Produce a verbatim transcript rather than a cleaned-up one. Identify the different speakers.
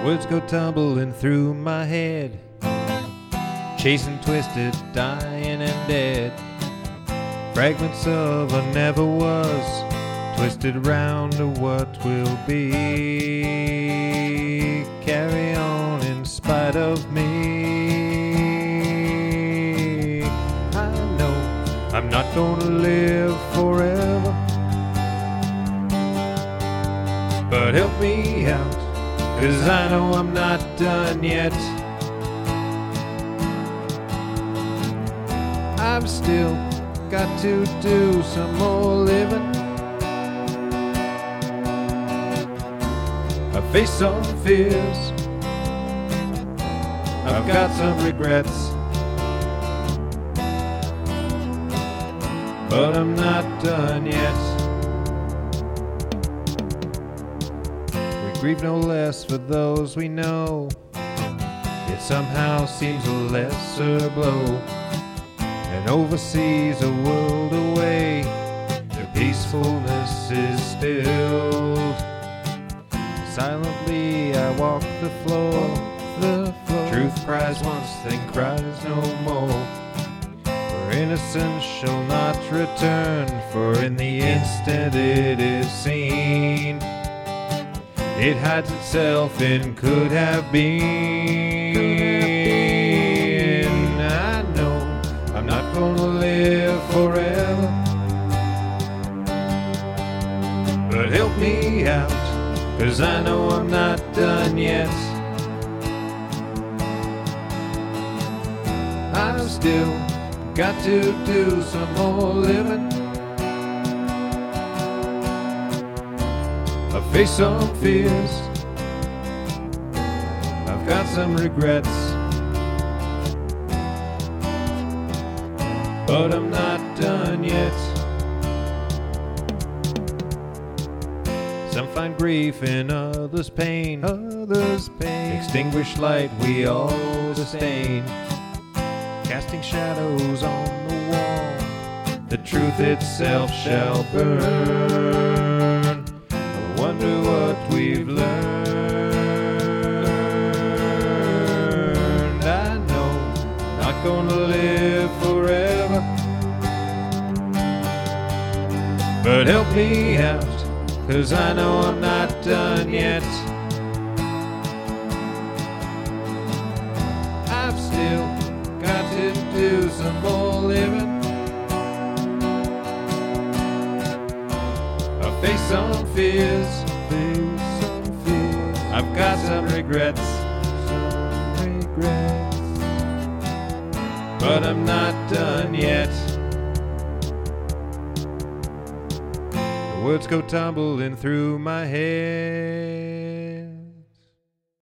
Speaker 1: Words go tumbling through my head, chasing, twisted, dying and dead. Fragments of a never was, twisted round to what will be. Carry on in spite of me. I know I'm not gonna live forever, but help me out, 'cause I know I'm not done yet. I've still got to do some more living. I face some fears, I've got some regrets, but I'm not done yet. We grieve no less for those we know, it somehow seems a lesser blow. And overseas, a world away, their peacefulness is stilled. Silently I walk the floor, the floor. Truth cries once, then cries no more. For innocence shall not return, for in the instant it is seen, it hides itself in could have been. I know I'm not gonna live forever, but help me out, 'cause I know I'm not done yet. I've still got to do some more living. I face some fears, I've got some regrets, but I'm not done yet. Some find grief in others' pain, others' pain. Extinguished light we all disdain, casting shadows on the wall. The truth itself shall burn. I wonder what we've learned. I know I'm not gonna live forever, but help me out, 'cause I know I'm not done yet. I've still got to do some more living. I face some fears, face some fears. I've got some regrets, some regrets, but I'm not done yet. Words go tumbling through my head.